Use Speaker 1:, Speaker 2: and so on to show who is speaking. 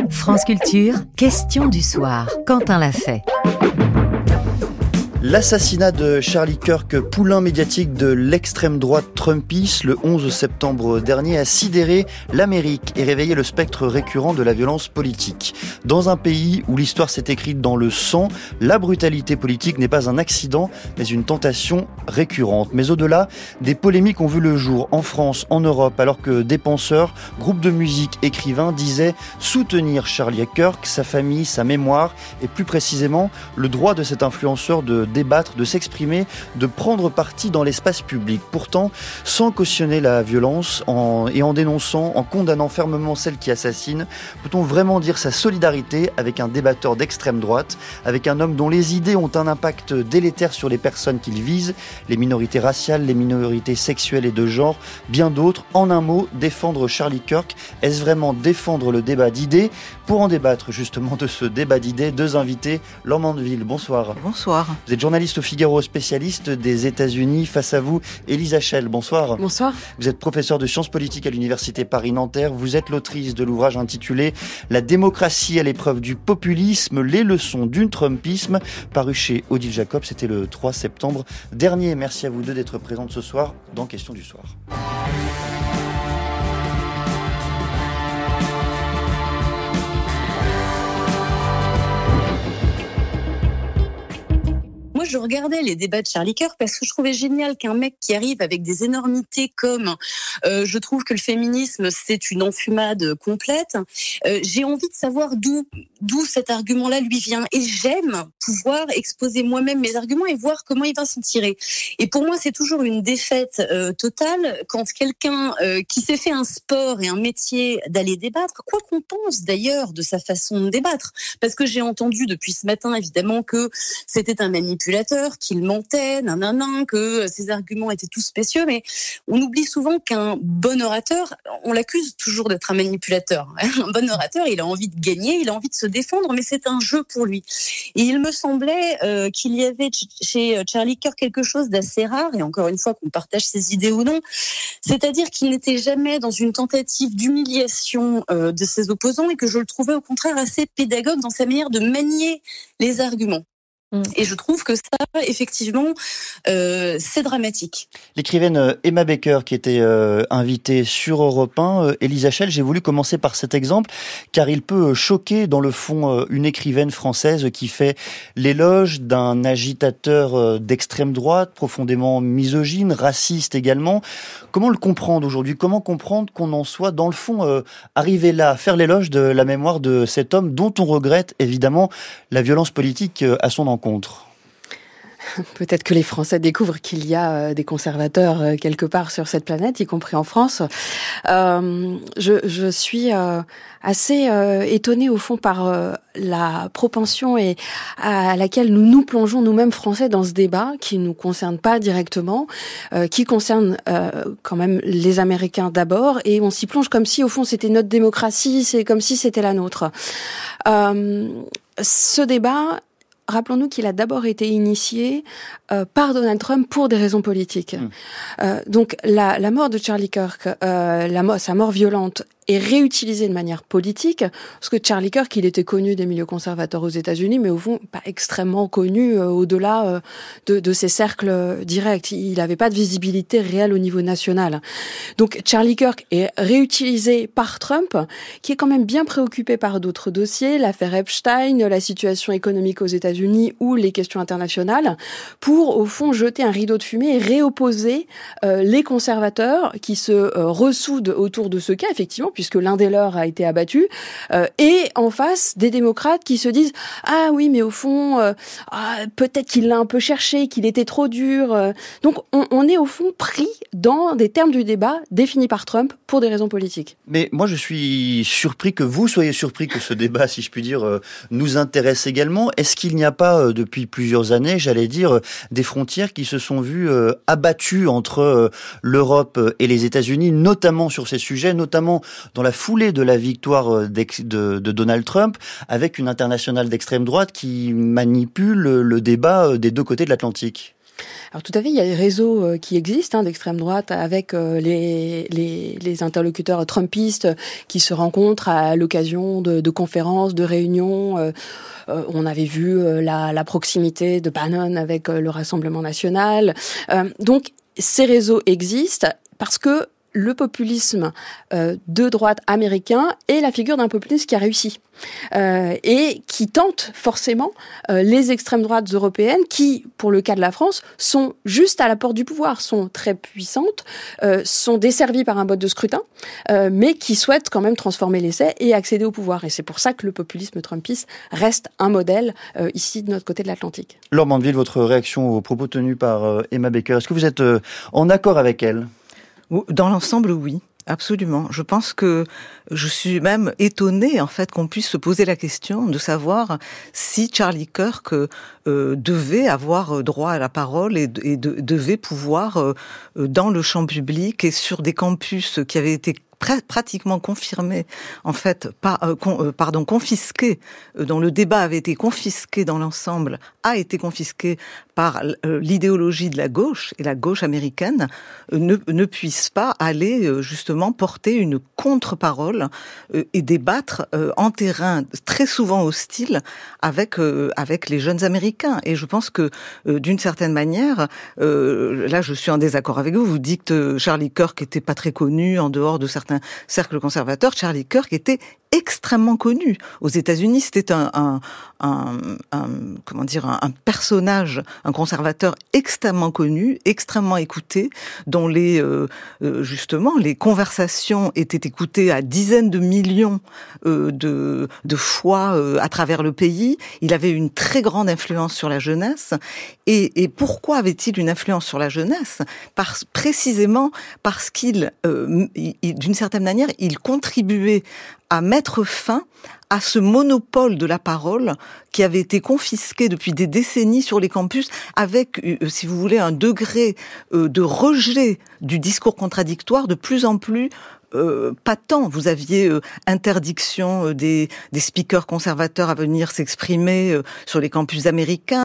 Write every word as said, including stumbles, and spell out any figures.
Speaker 1: France Culture, question du soir. Quentin l'a fait.
Speaker 2: L'assassinat de Charlie Kirk, poulain médiatique de l'extrême droite trumpiste, le onze septembre dernier, a sidéré l'Amérique et réveillé le spectre récurrent de la violence politique. Dans un pays où l'histoire s'est écrite dans le sang, la brutalité politique n'est pas un accident, mais une tentation récurrente. Mais au-delà, des polémiques ont vu le jour en France, en Europe, alors que des penseurs, groupes de musique, écrivains disaient soutenir Charlie Kirk, sa famille, sa mémoire et plus précisément le droit de cet influenceur de débattre, de s'exprimer, de prendre parti dans l'espace public. Pourtant, sans cautionner la violence en, et en dénonçant, en condamnant fermement celle qui assassine, peut-on vraiment dire sa solidarité avec un débatteur d'extrême droite, avec un homme dont les idées ont un impact délétère sur les personnes qu'il vise, les minorités raciales, les minorités sexuelles et de genre, bien d'autres. En un mot, défendre Charlie Kirk, est-ce vraiment défendre le débat d'idées ? Pour en débattre justement de ce débat d'idées, deux invités. Laure Mandeville, bonsoir.
Speaker 3: Bonsoir.
Speaker 2: Vous êtes journaliste au Figaro, spécialiste des États-Unis. Face à vous, Élise Hachel, bonsoir.
Speaker 3: Bonsoir.
Speaker 2: Vous êtes professeur de sciences politiques à l'Université Paris-Nanterre. Vous êtes l'autrice de l'ouvrage intitulé « La démocratie à l'épreuve du populisme, les leçons du Trumpisme » paru chez Odile Jacob. C'était le trois septembre dernier. Merci à vous deux d'être présentes ce soir dans Question du soir.
Speaker 3: Moi, je regardais les débats de Charlie Kirk parce que je trouvais génial qu'un mec qui arrive avec des énormités comme euh, je trouve que le féminisme, c'est une enfumade complète. Euh, j'ai envie de savoir d'où, d'où cet argument-là lui vient. Et j'aime pouvoir exposer moi-même mes arguments et voir comment il va s'en tirer. Et pour moi, c'est toujours une défaite euh, totale quand quelqu'un euh, qui s'est fait un sport et un métier d'aller débattre, quoi qu'on pense d'ailleurs de sa façon de débattre. Parce que j'ai entendu depuis ce matin, évidemment, que c'était un manipulateur, qu'il mentait, nanana, que ses arguments étaient tous spéciaux, mais on oublie souvent qu'un bon orateur, on l'accuse toujours d'être un manipulateur. Un bon orateur, il a envie de gagner, il a envie de se défendre, mais c'est un jeu pour lui. Et il me semblait euh, qu'il y avait chez Charlie Kirk quelque chose d'assez rare, et encore une fois qu'on partage ses idées ou non, c'est-à-dire qu'il n'était jamais dans une tentative d'humiliation euh, de ses opposants, et que je le trouvais au contraire assez pédagogue dans sa manière de manier les arguments. Et je trouve que ça, effectivement, euh, c'est dramatique.
Speaker 2: L'écrivaine Emma Baker, qui était euh, invitée sur Europe un, euh, Élise Hachel, j'ai voulu commencer par cet exemple, car il peut choquer, dans le fond, euh, une écrivaine française qui fait l'éloge d'un agitateur euh, d'extrême droite, profondément misogyne, raciste également. Comment le comprendre aujourd'hui ? Comment comprendre qu'on en soit, dans le fond, euh, arrivé là, à faire l'éloge de la mémoire de cet homme dont on regrette, évidemment, la violence politique euh, à son encontre ?
Speaker 4: Peut-être que les Français découvrent qu'il y a des conservateurs quelque part sur cette planète, y compris en France. Euh, je, je suis euh, assez euh, étonnée au fond par euh, la propension et à laquelle nous nous plongeons nous-mêmes Français dans ce débat qui nous concerne pas directement, euh, qui concerne euh, quand même les Américains d'abord, et on s'y plonge comme si au fond c'était notre démocratie, c'est comme si c'était la nôtre. Euh, ce débat, rappelons-nous qu'il a d'abord été initié euh, par Donald Trump pour des raisons politiques. Mmh. Euh, donc la, la mort de Charlie Kirk, euh, la mo- sa mort violente, est réutilisée de manière politique, parce que Charlie Kirk, il était connu des milieux conservateurs aux États-Unis, mais au fond pas extrêmement connu euh, au-delà euh, de, de ses cercles directs. Il n'avait pas de visibilité réelle au niveau national. Donc Charlie Kirk est réutilisé par Trump, qui est quand même bien préoccupé par d'autres dossiers, l'affaire Epstein, la situation économique aux États-Unis ou les questions internationales, pour au fond jeter un rideau de fumée et réopposer euh, les conservateurs qui se euh, ressoudent autour de ce cas, effectivement, puisque l'un des leurs a été abattu, euh, et en face des démocrates qui se disent « Ah oui, mais au fond, euh, ah, peut-être qu'il l'a un peu cherché, qu'il était trop dur. Euh. » Donc on, on est au fond pris dans des termes du débat définis par Trump pour des raisons politiques.
Speaker 2: Mais moi je suis surpris que vous soyez surpris que ce débat, si je puis dire, euh, nous intéresse également. Est-ce qu'il n'y a pas, euh, depuis plusieurs années, j'allais dire, euh, des frontières qui se sont vues euh, abattues entre euh, l'Europe et les États-Unis, notamment sur ces sujets, notamment dans la foulée de la victoire de, de Donald Trump, avec une internationale d'extrême droite qui manipule le débat des deux côtés de l'Atlantique?
Speaker 4: Alors tout à fait, il y a des réseaux euh, qui existent hein, d'extrême droite avec euh, les, les, les interlocuteurs trumpistes qui se rencontrent à l'occasion de, de conférences, de réunions. Euh, euh, on avait vu euh, la, la proximité de Bannon avec euh, le Rassemblement national. Euh, donc ces réseaux existent parce que le populisme euh, de droite américain est la figure d'un populisme qui a réussi euh, et qui tente forcément euh, les extrêmes droites européennes qui, pour le cas de la France, sont juste à la porte du pouvoir, sont très puissantes, euh, sont desservies par un mode de scrutin, euh, mais qui souhaitent quand même transformer l'essai et accéder au pouvoir. Et c'est pour ça que le populisme trumpiste reste un modèle euh, ici de notre côté de l'Atlantique.
Speaker 2: Laure Mandeville, votre réaction aux propos tenus par euh, Emma Baker, est-ce que vous êtes euh, en accord avec elle ?
Speaker 5: Dans l'ensemble, oui. Absolument. Je pense que je suis même étonnée en fait qu'on puisse se poser la question de savoir si Charlie Kirk euh, devait avoir droit à la parole et, et de, devait pouvoir euh, dans le champ public et sur des campus qui avaient été pratiquement confirmé, en fait, par, euh, con, euh, pardon, confisqué, euh, dont le débat avait été confisqué dans l'ensemble, a été confisqué par euh, l'idéologie de la gauche, et la gauche américaine euh, ne, ne puisse pas aller euh, justement porter une contre-parole euh, et débattre euh, en terrain très souvent hostile avec, euh, avec les jeunes Américains. Et je pense que, euh, d'une certaine manière, euh, là je suis en désaccord avec vous, vous dites que Charlie Kirk était pas très connu en dehors de certains cercle conservateur. Charlie Kirk était extrêmement connu aux États-Unis. C'était un, un, un, un comment dire, un, un personnage, un conservateur extrêmement connu, extrêmement écouté, dont les euh, justement les conversations étaient écoutées à dizaines de millions euh, de, de fois euh, à travers le pays. Il avait une très grande influence sur la jeunesse. Et, et pourquoi avait-il une influence sur la jeunesse ? Parce, précisément parce qu'il, euh, il, d'une certaine manière, il contribuait à mettre fin à ce monopole de la parole qui avait été confisqué depuis des décennies sur les campus avec, si vous voulez, un degré de rejet du discours contradictoire de plus en plus Euh, pas tant. Vous aviez euh, interdiction euh, des, des speakers conservateurs à venir s'exprimer euh, sur les campus américains.